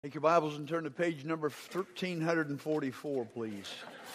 Take your Bibles and turn to page number 1344, please.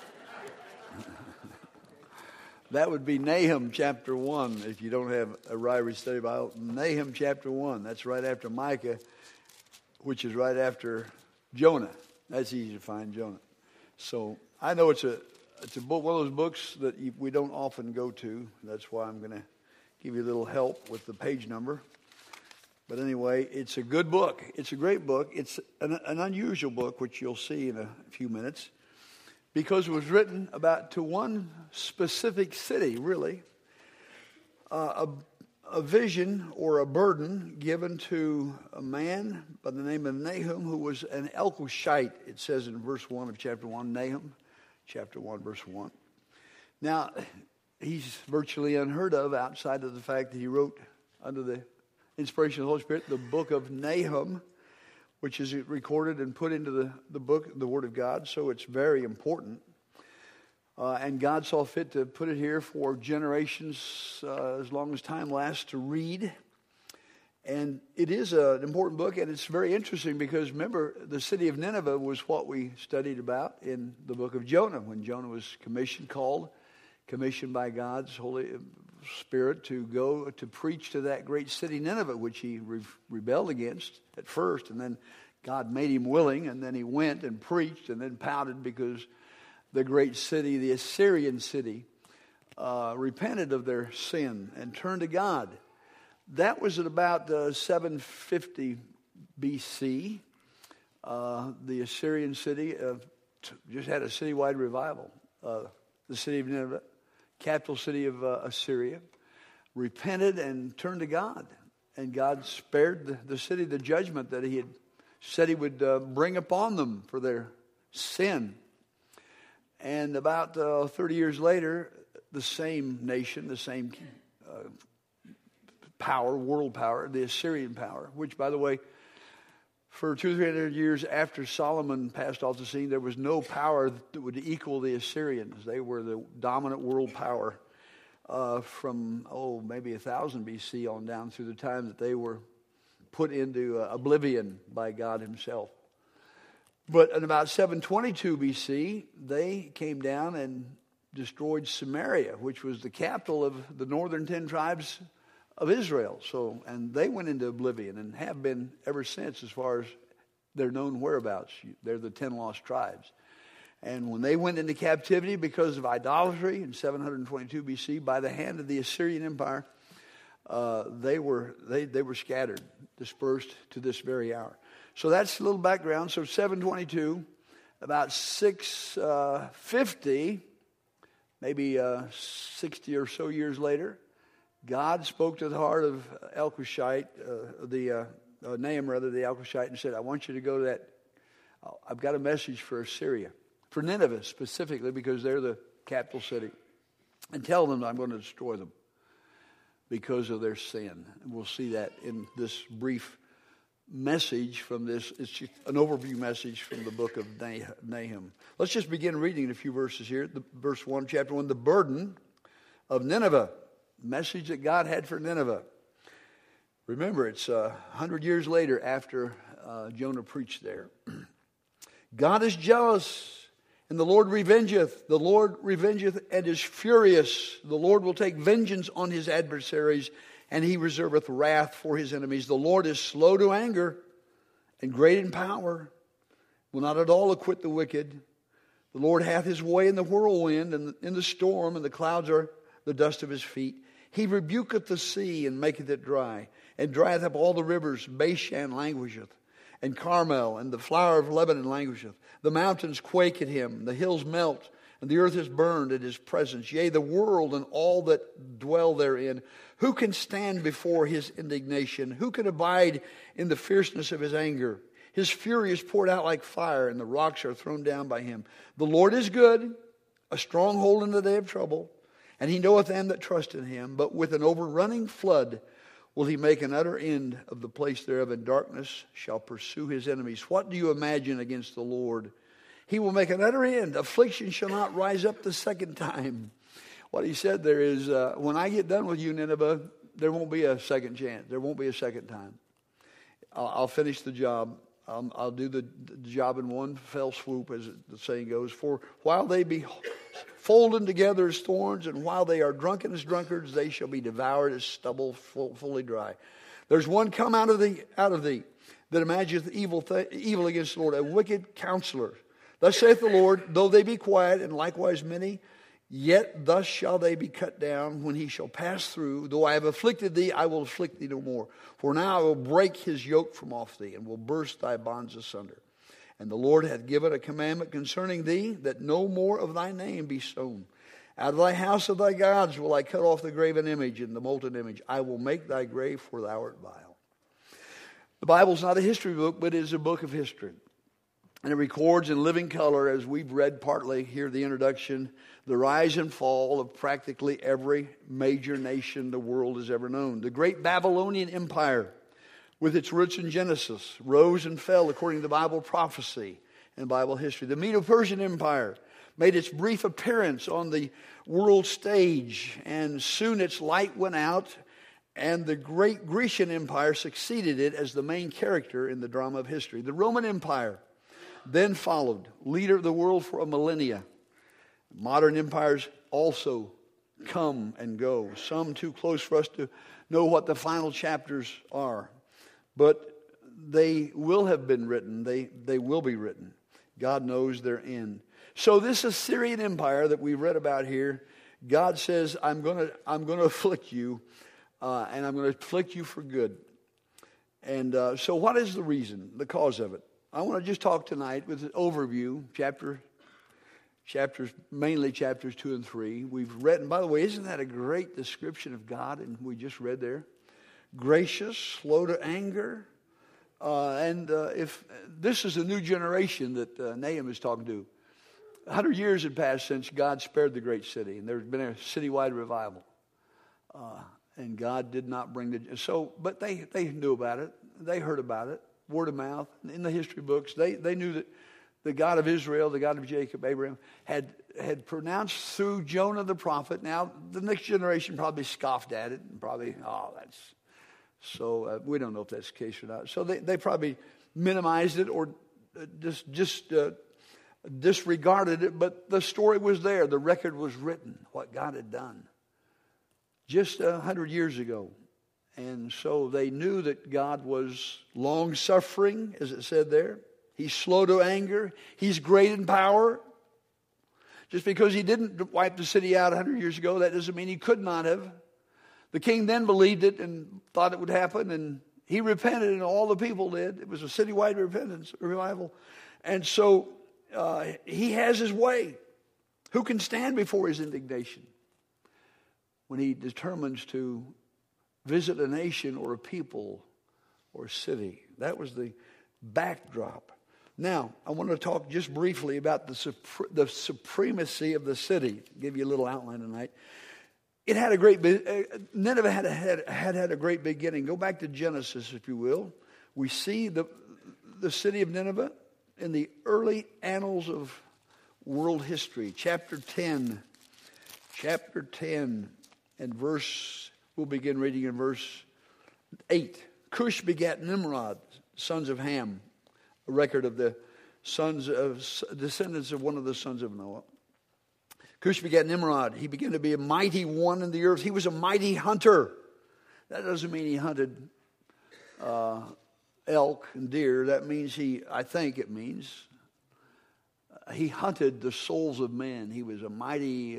That would be Nahum chapter 1, if you don't have a Ryrie Study Bible. Nahum chapter 1, that's right after Micah, which is right after Jonah. That's easy to find, Jonah. So I know it's a book, one of those books that we don't often go to. That's why I'm going to give you a little help with the page number. But anyway, it's a good book. It's a great book. It's an unusual book, which you'll see in a few minutes, because it was written to one specific city, really. A vision or a burden given to a man by the name of Nahum, who was an Elkoshite, it says in verse 1 of chapter 1, Nahum, chapter 1, verse 1. Now, he's virtually unheard of outside of the fact that he wrote under the inspiration of the Holy Spirit, the book of Nahum, which is recorded and put into the book, the Word of God, so it's very important. And God saw fit to put it here for generations, as long as time lasts, to read. And it is an important book, and it's very interesting because, remember, the city of Nineveh was what we studied about in the book of Jonah, when Jonah was commissioned by God's Holy Spirit to go to preach to that great city Nineveh, which he rebelled against at first, and then God made him willing, and then he went and preached, and then pouted because the great city, the Assyrian city, repented of their sin and turned to God. That was at about 750 BC. The Assyrian city just had a citywide revival. The city of Nineveh, capital city of Assyria, repented and turned to God. And God spared the city the judgment that he had said he would bring upon them for their sin. And about 30 years later, the same nation, the same power, world power, the Assyrian power, which, by the way, for 200-300 years after Solomon passed off the scene, there was no power that would equal the Assyrians. They were the dominant world power from, maybe 1000 BC on down through the time that they were put into oblivion by God himself. But in about 722 BC, they came down and destroyed Samaria, which was the capital of the northern 10 tribes of Israel. And they went into oblivion and have been ever since, as far as their known whereabouts. They're the 10 lost tribes. And when they went into captivity because of idolatry in 722 BC by the hand of the Assyrian Empire, they were scattered, dispersed to this very hour. So that's a little background. So 722, about 650, maybe 60 or so years later, God spoke to the heart of Elkoshite, Nahum, the Elkoshite, and said, I want you to go to that. I've got a message for Assyria, for Nineveh specifically, because they're the capital city. And tell them I'm going to destroy them because of their sin. And we'll see that in this brief message from this. It's just an overview message from the book of Nahum. Let's just begin reading a few verses here. Verse 1, chapter 1, the burden of Nineveh. Message that God had for Nineveh. Remember, it's 100 years later after Jonah preached there. God is jealous, and the Lord revengeth. The Lord revengeth and is furious. The Lord will take vengeance on his adversaries, and he reserveth wrath for his enemies. The Lord is slow to anger and great in power, will not at all acquit the wicked. The Lord hath his way in the whirlwind and in the storm, and the clouds are the dust of his feet. He rebuketh the sea and maketh it dry, and drieth up all the rivers. Bashan languisheth, and Carmel and the flower of Lebanon languisheth. The mountains quake at him, the hills melt, and the earth is burned at his presence. Yea, the world and all that dwell therein. Who can stand before his indignation? Who can abide in the fierceness of his anger? His fury is poured out like fire, and the rocks are thrown down by him. The Lord is good, a stronghold in the day of trouble. And he knoweth them that trust in him, but with an overrunning flood will he make an utter end of the place thereof, and darkness shall pursue his enemies. What do you imagine against the Lord? He will make an utter end. Affliction shall not rise up the second time. What he said there is, when I get done with you, Nineveh, there won't be a second chance. There won't be a second time. I'll finish the job. I'll do the job in one fell swoop, as the saying goes. For while they be folded together as thorns, and while they are drunken as drunkards, they shall be devoured as stubble fully dry. There's one come out of thee that imagineth evil against the Lord, a wicked counselor. Thus saith the Lord, though they be quiet, and likewise many, yet thus shall they be cut down when he shall pass through. Though I have afflicted thee, I will afflict thee no more. For now I will break his yoke from off thee, and will burst thy bonds asunder. And the Lord hath given a commandment concerning thee, that no more of thy name be sown. Out of thy house of thy gods will I cut off the graven image and the molten image. I will make thy grave, for thou art vile. The Bible's not a history book, but it is a book of history. And it records in living color, as we've read partly here, the introduction, the rise and fall of practically every major nation the world has ever known. The great Babylonian Empire, with its roots in Genesis, rose and fell according to Bible prophecy and Bible history. The Medo-Persian Empire made its brief appearance on the world stage, and soon its light went out, and the great Grecian Empire succeeded it as the main character in the drama of history. The Roman Empire then followed, leader of the world for a millennia. Modern empires also come and go, some too close for us to know what the final chapters are. But they will have been written. They will be written. God knows their end. So this Assyrian Empire that we read about here, God says, I'm going to afflict you, and I'm going to afflict you for good. And so what is the reason, the cause of it? I want to just talk tonight with an overview, mainly chapters 2 and 3. We've read, and by the way, isn't that a great description of God? And we just read there, gracious, slow to anger, and if this is a new generation that Nahum is talking to, 100 years had passed since God spared the great city, and there's been a citywide revival, and God did not bring but they knew about it, they heard about it. Word of mouth. In the history books, they knew that the God of Israel, the God of Jacob, Abraham, had pronounced through Jonah the prophet. Now, the next generation probably scoffed at it and probably, that's so, we don't know if that's the case or not. So they probably minimized it or just disregarded it, but the story was there. The record was written, what God had done just 100 years ago. And so they knew that God was long-suffering, as it said there. He's slow to anger. He's great in power. Just because he didn't wipe the city out 100 years ago, that doesn't mean he could not have. The king then believed it and thought it would happen, and he repented, and all the people did. It was a citywide repentance, revival. And so he has his way. Who can stand before his indignation when he determines to visit a nation or a people or a city? That was the backdrop. Now, I want to talk just briefly about the supremacy of the city. I'll give you a little outline tonight. It had a great, Nineveh had a great beginning. Go back to Genesis, if you will. We see the city of Nineveh in the early annals of world history. Chapter 10, and we'll begin reading in verse 8. Cush begat Nimrod, sons of Ham, a record of the descendants of one of the sons of Noah. Cush begat Nimrod. He began to be a mighty one in the earth. He was a mighty hunter. That doesn't mean he hunted elk and deer. That means he hunted the souls of men. He was a mighty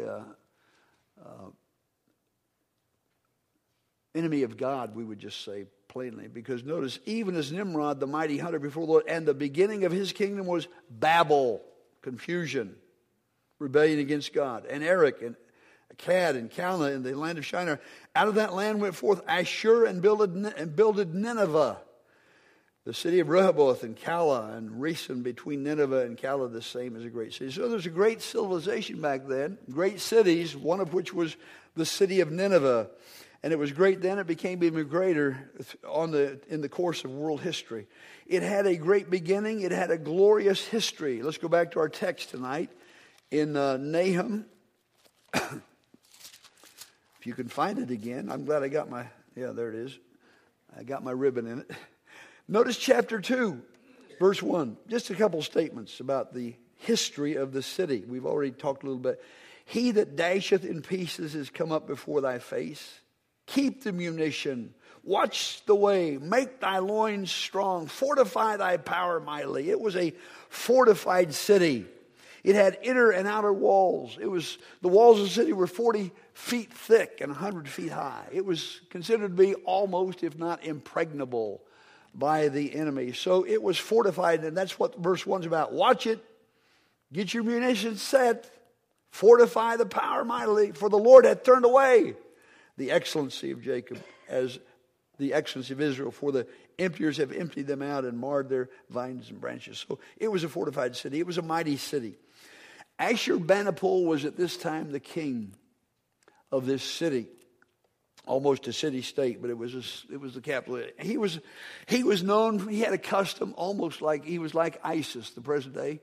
enemy of God, we would just say plainly. Because notice, even as Nimrod, the mighty hunter before the Lord, and the beginning of his kingdom was Babel, confusion, rebellion against God. And Erech, and Akkad, and Calneh in the land of Shinar. Out of that land went forth Ashur and builded Nineveh, the city of Rehoboth and Calah, and Resen between Nineveh and Calah, the same as a great city. So there's a great civilization back then, great cities, one of which was the city of Nineveh. And it was great then. It became even greater in the course of world history. It had a great beginning. It had a glorious history. Let's go back to our text tonight in Nahum. If you can find it again. I'm glad I got there it is. I got my ribbon in it. Notice chapter 2. Verse 1, just a couple statements about the history of the city. We've already talked a little bit. He that dasheth in pieces is come up before thy face. Keep the munition. Watch the way. Make thy loins strong. Fortify thy power mightily. It was a fortified city. It had inner and outer walls. The walls of the city were 40 feet thick and 100 feet high. It was considered to be almost, if not impregnable, by the enemy. So it was fortified, and that's what verse 1 is about. Watch it. Get your munitions set. Fortify the power mightily, for the Lord hath turned away the excellency of Jacob as the excellency of Israel, for the emptiers have emptied them out and marred their vines and branches. So it was a fortified city. It was a mighty city. Ashurbanipal was at this time the king of this city, almost a city-state, but it was the capital. He was known. He had a custom almost like he was like ISIS, the present day.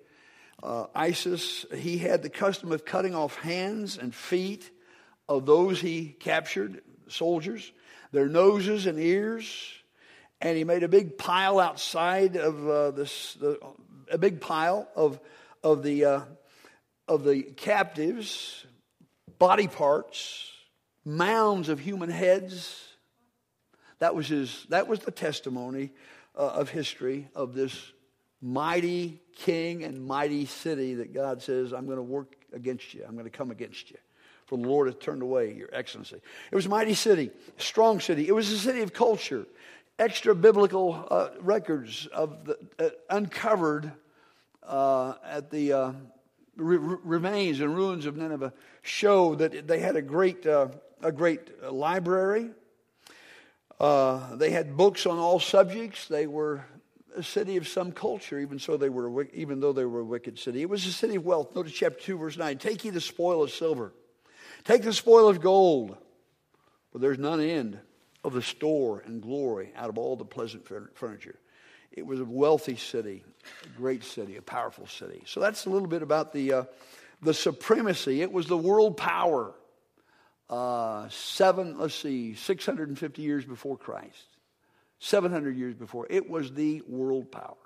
ISIS. He had the custom of cutting off hands and feet of those he captured, soldiers, their noses and ears, and he made a big pile outside of a big pile of the captives, body parts, mounds of human heads. That was the testimony of history of this mighty king and mighty city that God says, I'm going to work against you. I'm going to come against you. For the Lord hath turned away your excellency. It was a mighty city, strong city. It was a city of culture. Extra biblical records of uncovered at the remains and ruins of Nineveh show that they had a great library. They had books on all subjects. They were a city of some culture, even though they were a wicked city. It was a city of wealth. Notice chapter 2, verse 9. Take ye the spoil of silver. Take the spoil of gold. For there's none end of the store and glory out of all the pleasant furniture. It was a wealthy city, a great city, a powerful city. So that's a little bit about the supremacy. It was the world power. 650 years before Christ. 700 years before. It was the world power.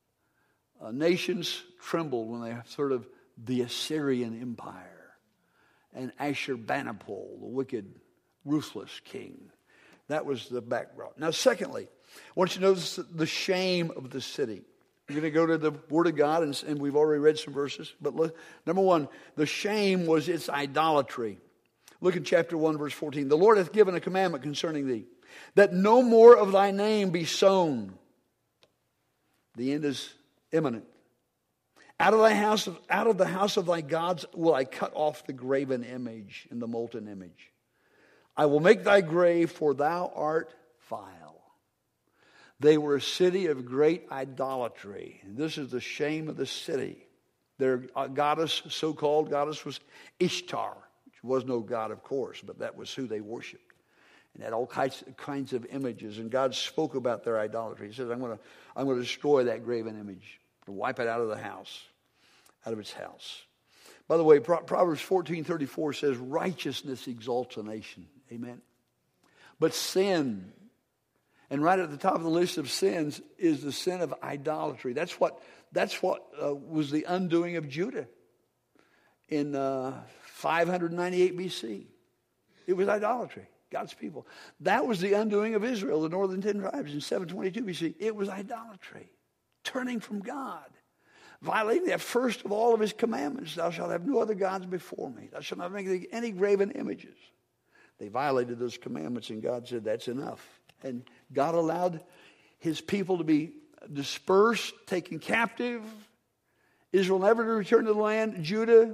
Nations trembled when they heard of the Assyrian Empire and Ashurbanipal, the wicked, ruthless king. That was the background. Now, secondly, I want you to notice the shame of the city. You're going to go to the Word of God, and we've already read some verses. But number one, the shame was its idolatry. Look at chapter 1, verse 14. The Lord hath given a commandment concerning thee, that no more of thy name be sown. The end is imminent. Out of the house of thy gods will I cut off the graven image and the molten image. I will make thy grave, for thou art vile. They were a city of great idolatry. And this is the shame of the city. Their goddess, so-called goddess, was Ishtar, which was no god, of course, but that was who they worshipped. And had all kinds of images. And God spoke about their idolatry. He says, I'm going to destroy that graven image and wipe it out of the house, out of its house. By the way, Proverbs 14:34 says, righteousness exalts a nation. Amen. But sin, and right at the top of the list of sins is the sin of idolatry. That's what was the undoing of Judah in 598 BC. It was idolatry. God's people. That was the undoing of Israel, the northern 10 tribes, in 722 BC. It was idolatry. Turning from God. Violating that first of all of his commandments. Thou shalt have no other gods before me. Thou shalt not make any graven images. They violated those commandments, and God said, that's enough. And God allowed his people to be dispersed, taken captive. Israel never to return to the land. Judah,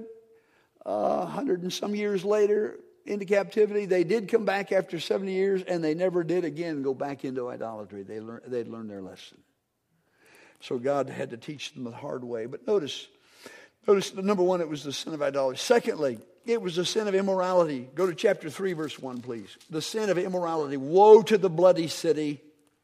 100 and some years later, into captivity. They did come back after 70 years, and they never did again go back into idolatry. They'd learned their lesson. So God had to teach them the hard way. But notice, number one, it was the sin of idolatry. Secondly, it was the sin of immorality. Go to chapter 3, verse 1, please. The sin of immorality. Woe to the bloody city.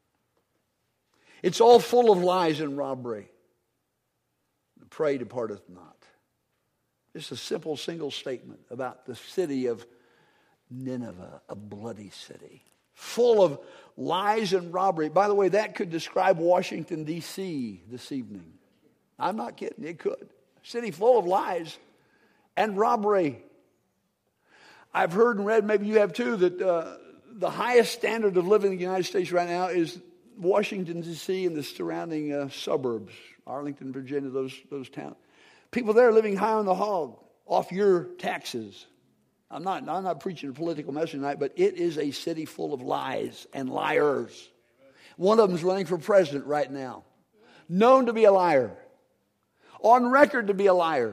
It's all full of lies and robbery. The prey departeth not. Just a simple single statement about the city of Nineveh, a bloody city, full of lies and robbery. By the way, that could describe Washington, D.C. this evening. I'm not kidding. It could. A city full of lies and robbery. I've heard and read, maybe you have too, that the highest standard of living in the United States right now is Washington, D.C. and the surrounding suburbs, Arlington, Virginia, those towns. People there are living high on the hog off your taxes. I'm not preaching a political message tonight, but it is a city full of lies and liars. One of them is running for president right now, known to be a liar, on record to be a liar.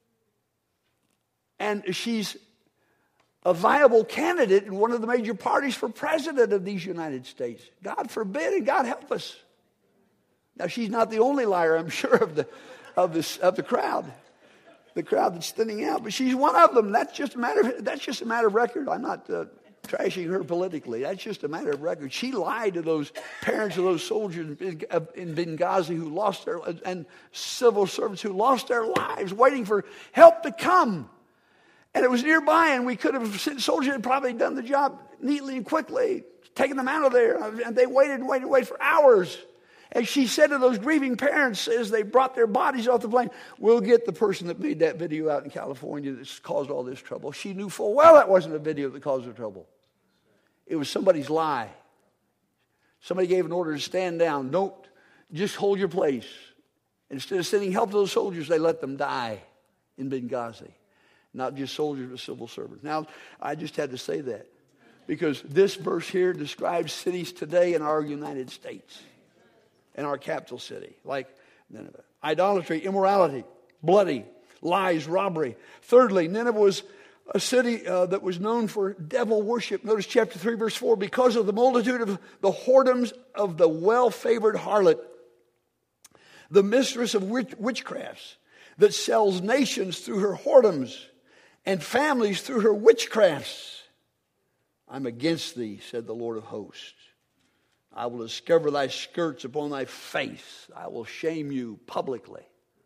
And she's a viable candidate in one of the major parties for president of these United States. God forbid and God help us. Now, she's not the only liar, I'm sure, of the crowd. The crowd that's thinning out, but she's one of them. That's just a matter of record. I'm not trashing her politically. That's just a matter of record. She lied to those parents of those soldiers in Benghazi who lost their, and civil servants who lost their lives waiting for help to come. And it was nearby, and we could have sent soldiers had probably done the job neatly and quickly, taken them out of there. And they waited for hours. And she said to those grieving parents as they brought their bodies off the plane, we'll get the person that made that video out in California that's caused all this trouble. She knew full well that wasn't a video that caused the trouble. It was somebody's lie. Somebody gave an order to stand down. Don't, just hold your place. Instead of sending help to those soldiers, they let them die in Benghazi. Not just soldiers, but civil servants. Now, I just had to say that because this verse here describes cities today in our United States. In our capital city, like Nineveh. Idolatry, immorality, bloody, lies, robbery. Thirdly, Nineveh was a city that was known for devil worship. Notice chapter 3, verse 4. Because of the multitude of the whoredoms of the well-favored harlot, the mistress of witchcrafts, that sells nations through her whoredoms and families through her witchcrafts. I'm against thee, said the Lord of hosts. I will discover thy skirts upon thy face. I will shame you publicly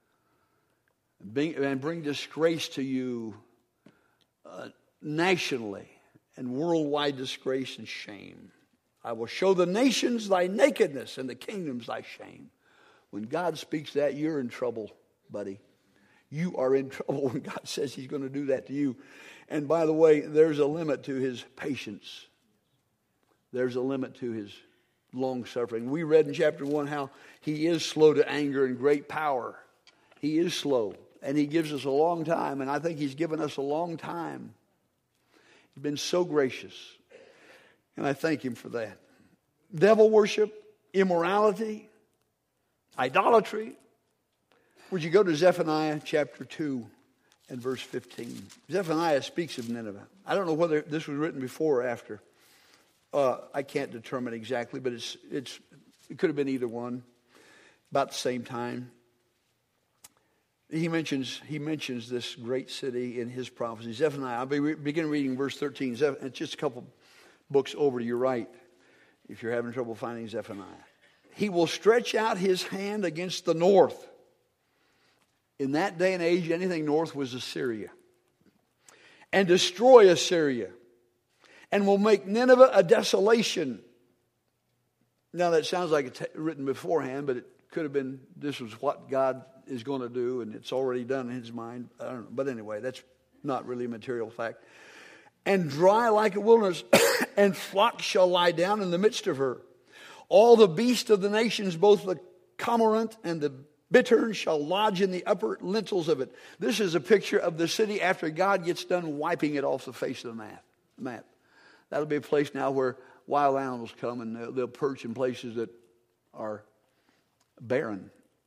and bring disgrace to you nationally and worldwide disgrace and shame. I will show the nations thy nakedness and the kingdoms thy shame. When God speaks that, you're in trouble, buddy. You are in trouble when God says he's going to do that to you. And by the way, there's a limit to his patience. There's a limit to his long suffering. We read in chapter 1 how he is slow to anger and great power. He is slow, and he gives us a long time, and I think he's given us a long time. He's been so gracious, and I thank him for that. Devil worship, immorality, idolatry. Would you go to Zephaniah chapter 2 and verse 15? Zephaniah speaks of Nineveh. I don't know whether this was written before or after. I can't determine exactly, but it could have been either one, about the same time. He mentions this great city in his prophecy. Zephaniah, I'll begin reading verse 13. It's just a couple books over to your right if you're having trouble finding Zephaniah. He will stretch out his hand against the north. In that day and age, anything north was Assyria. And destroy Assyria. And will make Nineveh a desolation. Now that sounds like it's written beforehand, but it could have been this was what God is going to do, and it's already done in his mind. I don't know. But anyway, that's not really a material fact. And dry like a wilderness, and flocks shall lie down in the midst of her. All the beasts of the nations, both the cormorant and the bittern, shall lodge in the upper lintels of it. This is a picture of the city after God gets done wiping it off the face of the map. That'll be a place now where wild animals come and they'll perch in places that are barren.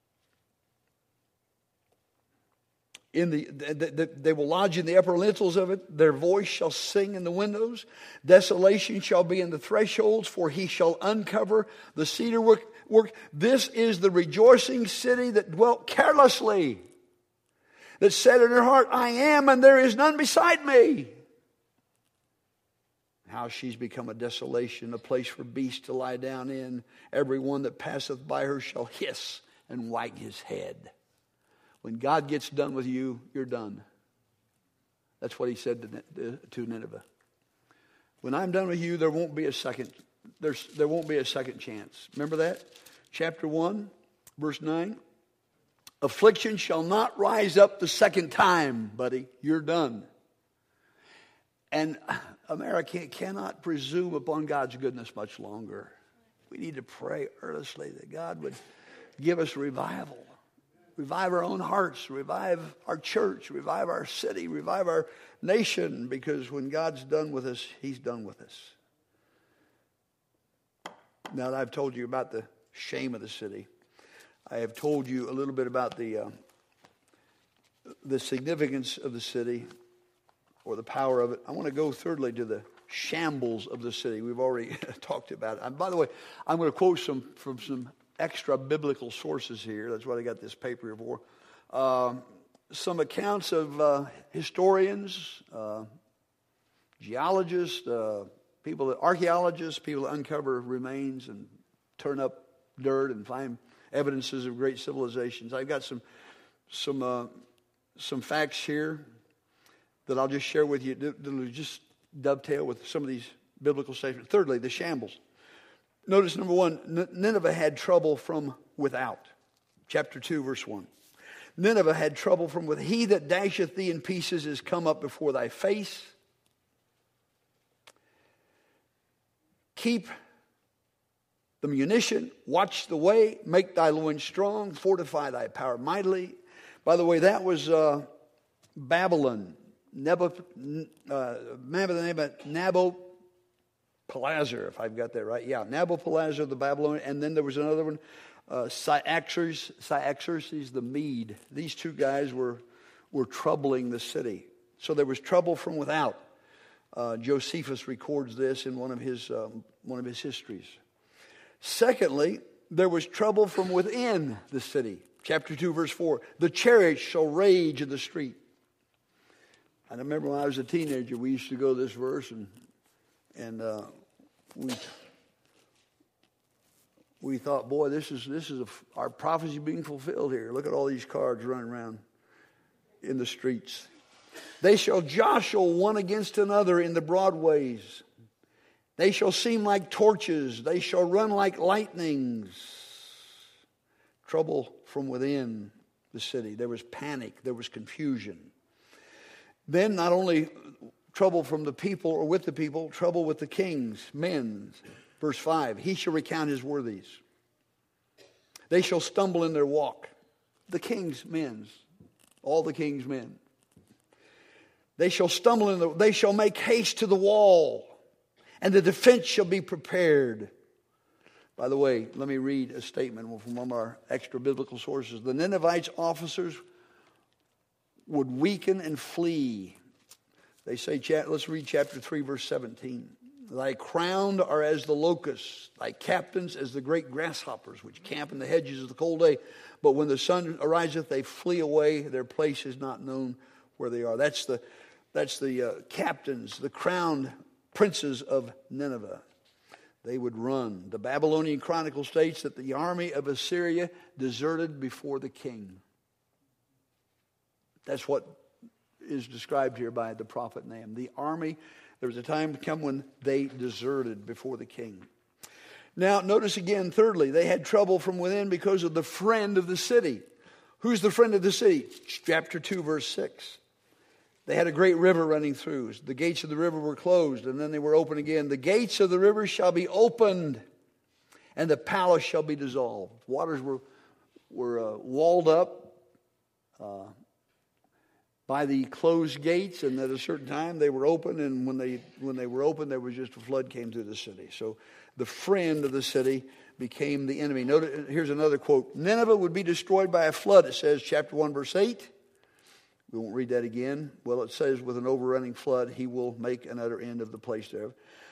They will lodge in the upper lintels of it. Their voice shall sing in the windows. Desolation shall be in the thresholds, for he shall uncover the cedar work. This is the rejoicing city that dwelt carelessly, that said in her heart, I am, and there is none beside me. How she's become a desolation, a place for beasts to lie down in. Every one that passeth by her shall hiss and wag his head. When God gets done with you, you're done. That's what he said to Nineveh. When I'm done with you, there won't be a second. There won't be a second chance. Remember that? Chapter 1, verse 9. Affliction shall not rise up the second time, buddy. You're done. And America cannot presume upon God's goodness much longer. We need to pray earnestly that God would give us revival. Revive our own hearts, revive our church, revive our city, revive our nation, because when God's done with us, He's done with us. Now that I've told you about the shame of the city, I have told you a little bit about the significance of the city or the power of it. I want to go thirdly to the shambles of the city. We've already talked about it. And by the way, I'm going to quote from some extra biblical sources here. That's what I got this paper here for. Some accounts of historians, geologists, archaeologists, people that uncover remains and turn up dirt and find evidences of great civilizations. I've got some facts here that I'll just share with you that'll just dovetail with some of these biblical statements. Thirdly, the shambles. Notice number 1, Nineveh had trouble from without. Chapter 2, verse 1. Nineveh had trouble from without. He that dasheth thee in pieces is come up before thy face. Keep the munition, watch the way, make thy loins strong, fortify thy power mightily. By the way, that was Babylon. Nabopolassar, if I've got that right. Yeah, Nabopolassar, the Babylonian. And then there was another one, Cyaxares the Mede. These two guys were troubling the city. So there was trouble from without. Josephus records this in one of his histories. Secondly, there was trouble from within the city. Chapter 2, verse 4. The chariots shall rage in the street. I remember when I was a teenager, we used to go to this verse, and we thought, boy, this is our prophecy being fulfilled here. Look at all these cars running around in the streets. They shall jostle one against another in the broad ways. They shall seem like torches. They shall run like lightnings. Trouble from within the city. There was panic. There was confusion. Then not only trouble from the people or with the people, trouble with the kings, men. Verse 5, he shall recount his worthies. They shall stumble in their walk. The king's men, all the king's men. They shall stumble they shall make haste to the wall, and the defense shall be prepared. By the way, let me read a statement from one of our extra biblical sources. The Ninevites' officers would weaken and flee. They say, let's read chapter 3, verse 17. Thy crowned are as the locusts, thy captains as the great grasshoppers, which camp in the hedges of the cold day. But when the sun ariseth, they flee away. Their place is not known where they are. That's the captains, the crowned princes of Nineveh. They would run. The Babylonian Chronicle states that the army of Assyria deserted before the king. That's what is described here by the prophet Nahum. The army, there was a time to come when they deserted before the king. Now, notice again, thirdly, they had trouble from within because of the friend of the city. Who's the friend of the city? Chapter 2, verse 6. They had a great river running through. The gates of the river were closed, and then they were open again. The gates of the river shall be opened, and the palace shall be dissolved. Waters were walled up by the closed gates, and at a certain time they were open, and when they were open, there was just a flood came through the city. So the friend of the city became the enemy. Notice, here's another quote. Nineveh would be destroyed by a flood, it says, chapter 1, verse 8. We won't read that again. Well, it says, with an overrunning flood, he will make an utter end of the place there.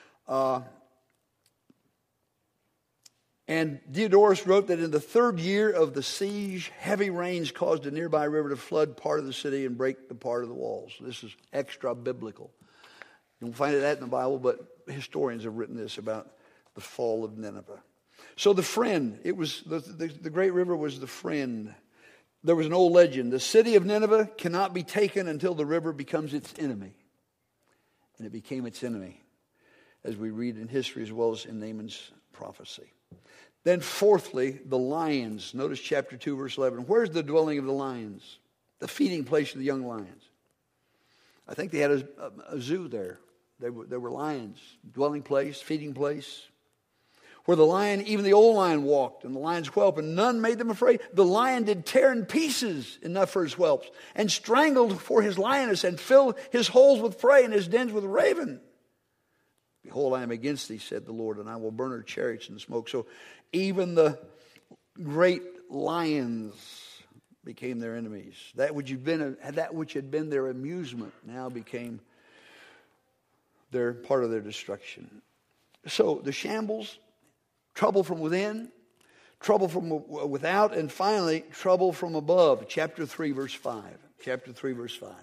And Diodorus wrote that in the third year of the siege, heavy rains caused a nearby river to flood part of the city and break the part of the walls. This is extra biblical. You won't find that in the Bible, but historians have written this about the fall of Nineveh. So the friend, it was the great river was the friend. There was an old legend. The city of Nineveh cannot be taken until the river becomes its enemy. And it became its enemy. as we read in history as well as in Naaman's prophecy. Then fourthly, the lions. Notice chapter 2, verse 11. Where's the dwelling of the lions? The feeding place of the young lions. I think they had a zoo there. They were lions. Dwelling place, feeding place. Where the lion, even the old lion, walked, and the lions whelped, and none made them afraid. The lion did tear in pieces enough for his whelps, and strangled for his lioness, and filled his holes with prey, and his dens with raven. Behold, I am against thee, said the Lord, and I will burn her chariots in smoke. So even the great lions became their enemies. That which had been their amusement now became part of their destruction. So the shambles, trouble from within, trouble from without, and finally trouble from above. Chapter 3, verse 5. Chapter 3, verse 5.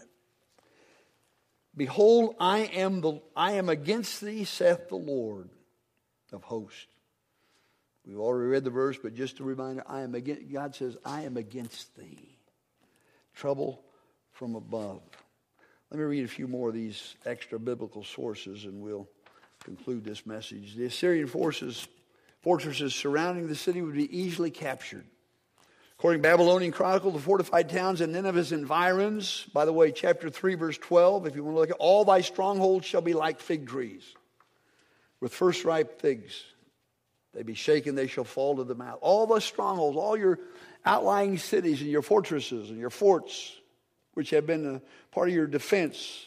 Behold, I am against thee, saith the Lord of hosts. We've already read the verse, but just a reminder, God says, I am against thee. Trouble from above. Let me read a few more of these extra biblical sources and we'll conclude this message. The Assyrian fortresses surrounding the city would be easily captured. According to Babylonian Chronicle, the fortified towns and Nineveh's environs, by the way, chapter 3, verse 12, if you want to look at, all thy strongholds shall be like fig trees, with first ripe figs. They be shaken, they shall fall to the mouth. All the strongholds, all your outlying cities and your fortresses and your forts, which have been a part of your defense,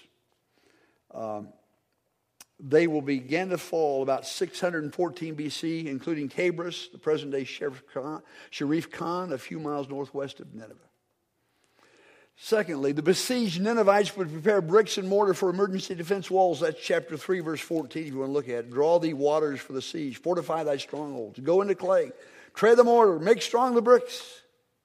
they will begin to fall about 614 BC, including Cabris, the present-day Sharif Khan, a few miles northwest of Nineveh. Secondly, the besieged Ninevites would prepare bricks and mortar for emergency defense walls. That's chapter 3, verse 14, if you want to look at it. Draw thee waters for the siege. Fortify thy strongholds. Go into clay. Tread the mortar. Make strong the bricks.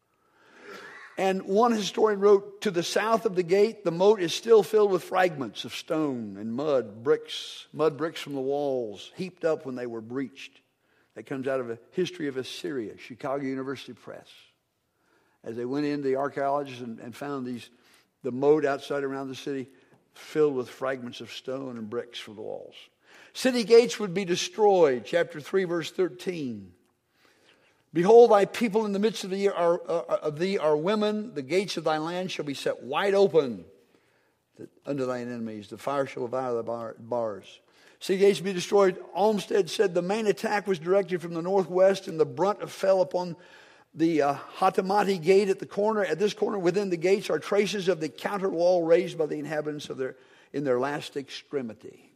And one historian wrote, to the south of the gate, the moat is still filled with fragments of stone and mud bricks from the walls, heaped up when they were breached. That comes out of a history of Assyria, Chicago University Press. As they went in, the archaeologists and found the moat outside around the city filled with fragments of stone and bricks from the walls. City gates would be destroyed, chapter 3, verse 13. Behold, thy people in the midst of thee are women. The gates of thy land shall be set wide open unto thine enemies. The fire shall devour thy bars. City gates be destroyed. Olmsted said the main attack was directed from the northwest, and the brunt fell upon the Hatamati gate at the corner. At this corner within the gates are traces of the counter wall raised by the inhabitants in their last extremity.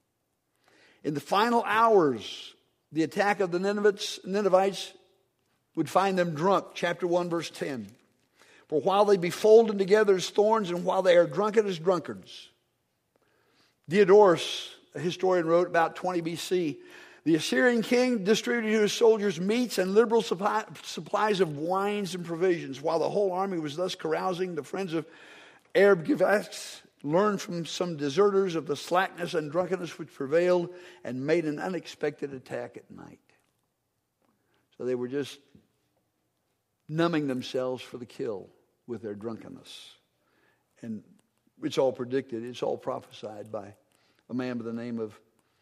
In the final hours, the attack of the Ninevites would find them drunk. Chapter 1, verse 10. For while they be folded together as thorns, and while they are drunken as drunkards. Diodorus, a historian, wrote about 20 BC, the Assyrian king distributed to his soldiers meats and liberal supplies of wines and provisions. While the whole army was thus carousing, the friends of Artaxerxes learned from some deserters of the slackness and drunkenness which prevailed and made an unexpected attack at night. So they were just numbing themselves for the kill with their drunkenness. And it's all predicted, it's all prophesied by a man by the name of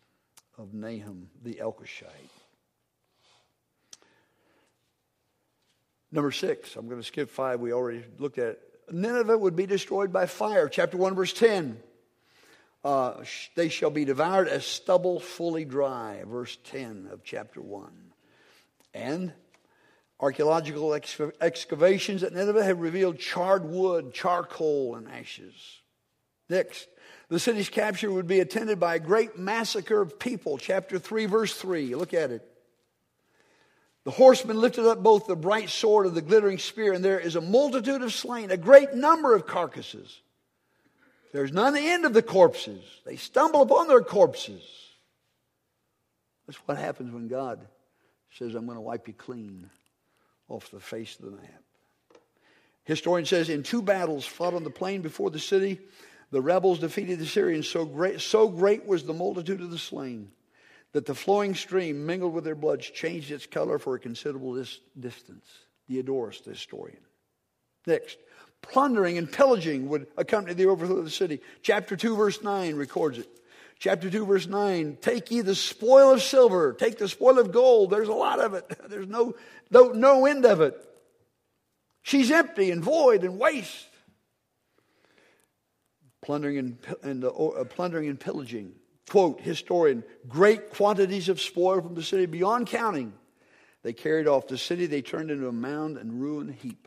Nahum the Elkoshite. Number 6, I'm going to skip 5, we already looked at it. Nineveh would be destroyed by fire. Chapter 1, verse 10. They shall be devoured as stubble fully dry. Verse 10 of chapter 1. And archaeological excavations at Nineveh have revealed charred wood, charcoal, and ashes. Next, the city's capture would be attended by a great massacre of people. Chapter 3, verse 3. Look at it. The horsemen lifted up both the bright sword and the glittering spear, and there is a multitude of slain, a great number of carcasses. There's none end of the corpses. They stumble upon their corpses. That's what happens when God says, I'm going to wipe you clean off the face of the map. Historian says, in 2 battles fought on the plain before the city, the rebels defeated the Syrians. So great was the multitude of the slain that the flowing stream mingled with their blood changed its color for a considerable distance. Diodorus, the historian. Next, plundering and pillaging would accompany the overthrow of the city. Chapter 2, verse 9 records it. Chapter 2, verse 9, take ye the spoil of silver, take the spoil of gold. There's a lot of it. There's no end of it. She's empty and void and waste. Plundering and pillaging. Quote, historian, great quantities of spoil from the city beyond counting. They carried off the city. They turned into a mound and ruin heap.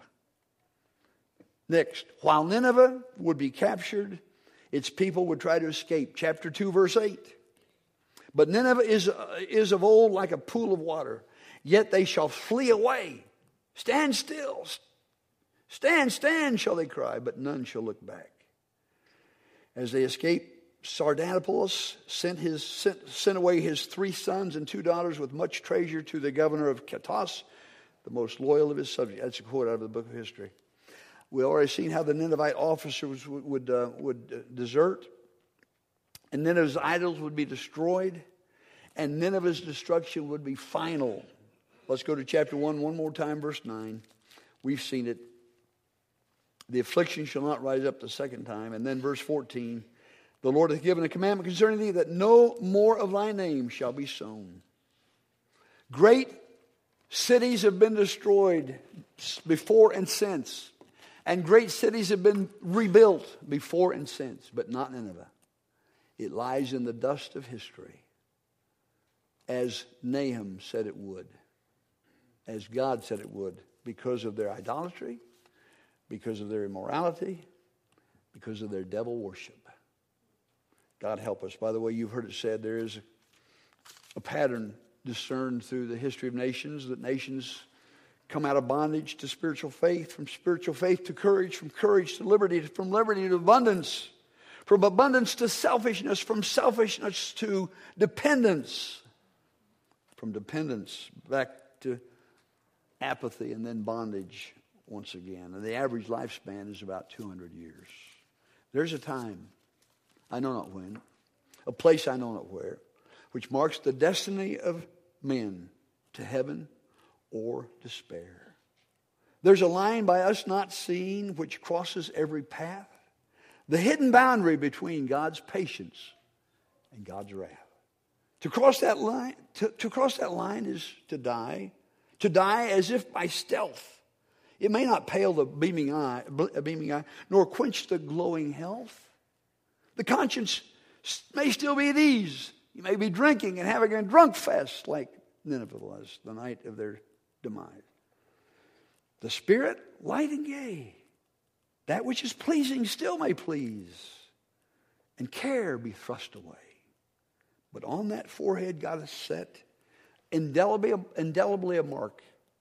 Next, while Nineveh would be captured, its people would try to escape. Chapter 2, verse 8. But Nineveh is of old like a pool of water. Yet they shall flee away. Stand still. Stand, stand, shall they cry, but none shall look back. As they escaped, Sardanapalus sent away his 3 sons and 2 daughters with much treasure to the governor of Kettas, the most loyal of his subjects. That's a quote out of the book of history. We already seen how the Ninevite officers would desert, and Nineveh's idols would be destroyed, and Nineveh's destruction would be final. Let's go to chapter 1 one more time, verse 9. We've seen it. The affliction shall not rise up the second time. And then verse 14. The Lord hath given a commandment concerning thee, that no more of thy name shall be sown. Great cities have been destroyed before and since. And great cities have been rebuilt before and since. But not Nineveh. It lies in the dust of history. As Nahum said it would. As God said it would. Because of their idolatry. Because of their immorality. Because of their devil worship. God help us. By the way, you've heard it said there is a pattern discerned through the history of nations, that nations come out of bondage to spiritual faith, from spiritual faith to courage, from courage to liberty, from liberty to abundance, from abundance to selfishness, from selfishness to dependence, from dependence back to apathy, and then bondage once again. And the average lifespan is about 200 years. There's a time, I know not when, a place I know not where, which marks the destiny of men to heaven or despair. There's a line by us not seen which crosses every path, the hidden boundary between God's patience and God's wrath. To cross that line is to die as if by stealth. It may not pale the beaming eye, nor quench the glowing health. The conscience may still be at ease. You may be drinking and having a drunk fest like Nineveh was the night of their demise. The spirit, light and gay. That which is pleasing still may please, and care be thrust away. But on that forehead God has set indelibly a mark,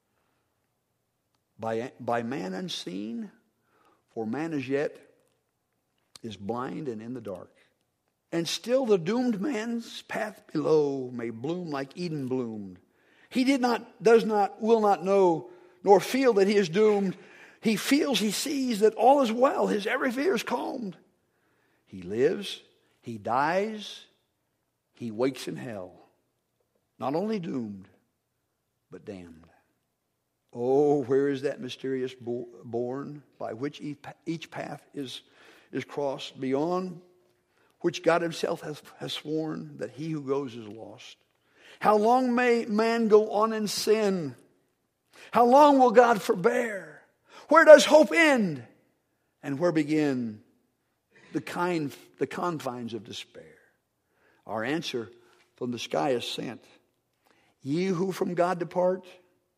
by man unseen, for man as yet is blind and in the dark. And still the doomed man's path below may bloom like Eden bloomed. He will not know, nor feel that he is doomed. He feels, he sees that all is well. His every fear is calmed. He lives, he dies, he wakes in hell. Not only doomed, but damned. Oh, where is that mysterious bourne by which each path is crossed, beyond which God himself has sworn that he who goes is lost? How long may man go on in sin? How long will God forbear? Where does hope end? And where begin the confines of despair? Our answer from the sky is sent. Ye who from God depart,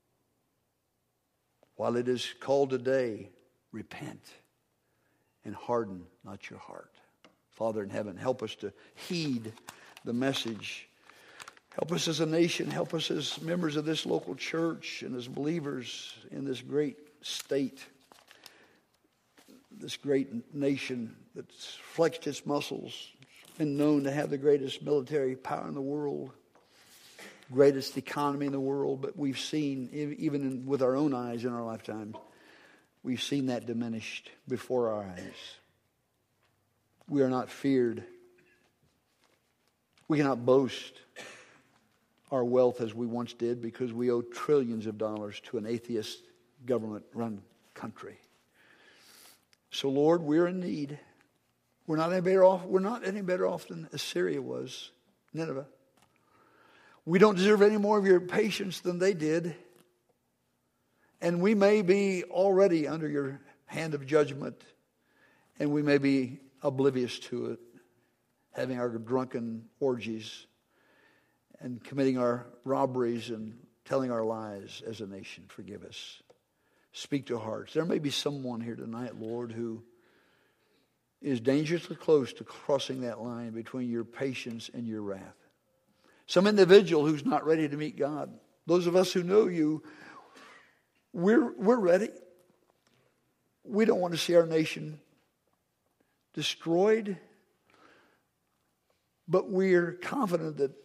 while it is called today, repent and harden not your heart. Father in heaven, help us to heed the message. Help us as a nation. Help us as members of this local church and as believers in this great state, this great nation that's flexed its muscles, been known to have the greatest military power in the world, greatest economy in the world, but we've seen, even with our own eyes in our lifetime, we've seen that diminished before our eyes. We are not feared. We cannot boast our wealth as we once did because we owe trillions of dollars to an atheist government-run country. So, Lord, we're in need. We're not any better off. We're not any better off than Assyria was, Nineveh. We don't deserve any more of your patience than they did. And we may be already under your hand of judgment, and we may be oblivious to it, having our drunken orgies and committing our robberies and telling our lies as a nation. Forgive us. Speak to hearts. There may be someone here tonight, Lord, who is dangerously close to crossing that line between your patience and your wrath. Some individual who's not ready to meet God. Those of us who know you, we're ready. We don't want to see our nation destroyed, but we're confident that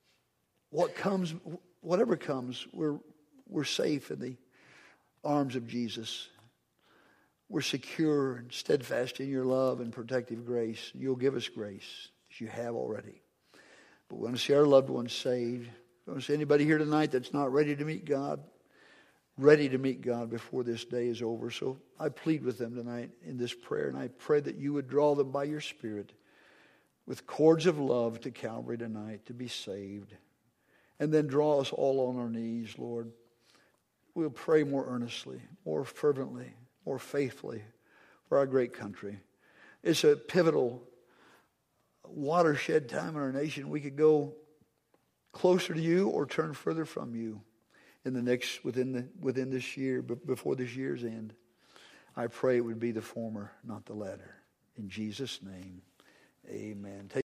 whatever comes, we're safe in the arms of Jesus. We're secure and steadfast in your love and protective grace. You'll give us grace, as you have already. But we want to see our loved ones saved. We want to see anybody here tonight that's not ready to meet God before this day is over. So I plead with them tonight in this prayer, and I pray that you would draw them by your Spirit with cords of love to Calvary tonight to be saved. And then draw us all on our knees, Lord. We'll pray more earnestly, more fervently, more faithfully for our great country. It's a pivotal watershed time in our nation. We could go closer to you or turn further from you within this year, but before this year's end. I pray it would be the former, not the latter. In Jesus' name, amen.